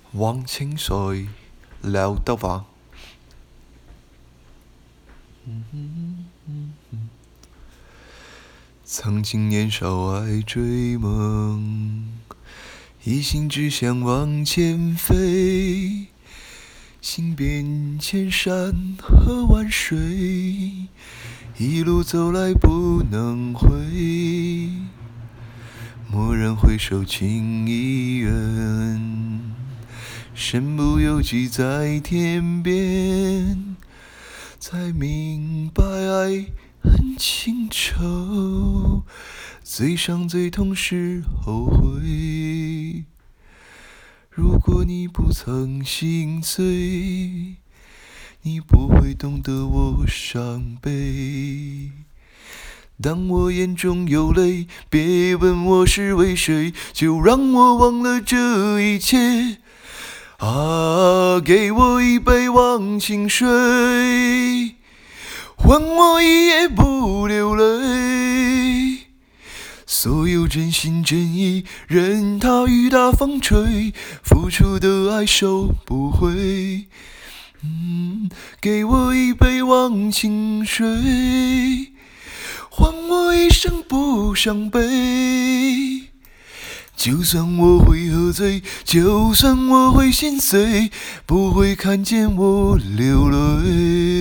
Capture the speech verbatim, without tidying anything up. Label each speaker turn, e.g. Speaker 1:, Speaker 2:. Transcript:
Speaker 1: 忘情水，刘德华。曾经年少爱追梦，一心只想往前飞。行遍千山和万水，一路走来不能回。蓦然回首，情已远，身不由己在天边，才明白爱恨情仇，最伤最痛是后悔。如果你不曾心碎，你不会懂得我伤悲。当我眼中有泪，别问我是为谁，就让我忘了这一切。啊，给我一杯忘情水，换我一夜不流泪。所有真心真意，任它雨打风吹，付出的爱收不回。嗯，给我一杯忘情水，换我一生不伤悲。就算我会喝醉，就算我会心碎，不会看见我流泪。